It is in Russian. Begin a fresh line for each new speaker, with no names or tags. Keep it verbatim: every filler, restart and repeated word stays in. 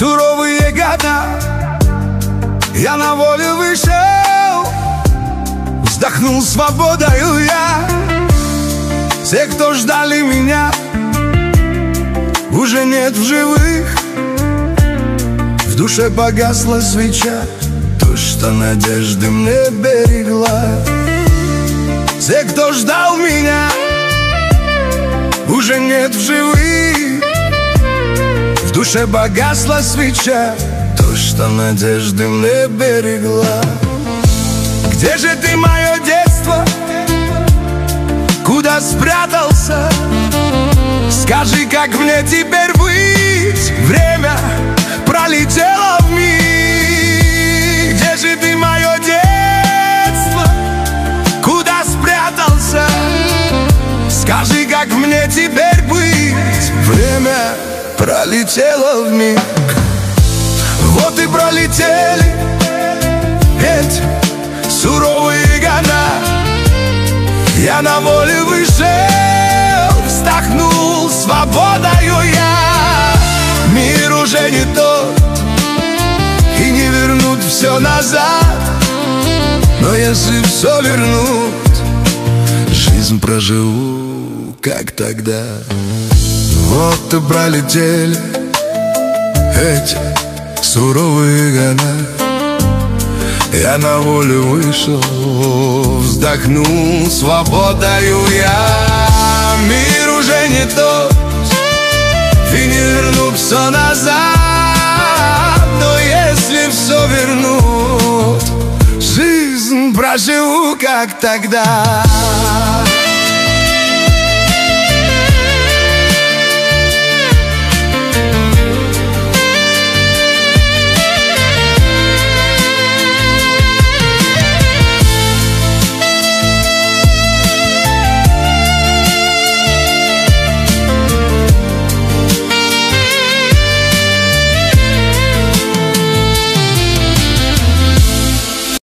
суровые года я на волю вышел, вздохнул свободою я. Все, кто ждали меня, уже нет в живых. В душе погасла свеча, то, что надежды мне берегла. Все, кто ждал меня, уже нет в живых. В душе погасла свеча, то, что надежды мне берегла. Где же ты, мое детство? Куда спрятался? Скажи, как мне теперь быть? Время пролетело вмиг. Где же ты, мое детство? Куда спрятался? Скажи, как мне теперь быть? Время пролетело вмиг. Вот и пролетели эти суровые года. Я на волю вышел, вздохнул свободою я. Мир уже не тот, и не вернуть все назад. Но если все вернуть, жизнь проживу, как тогда. Вот и пролетели эти суровые года. Я на волю вышел, вздохнул свободою я. Мир уже не тот, и не вернуть все назад. Но если все вернуть, жизнь проживу, как тогда.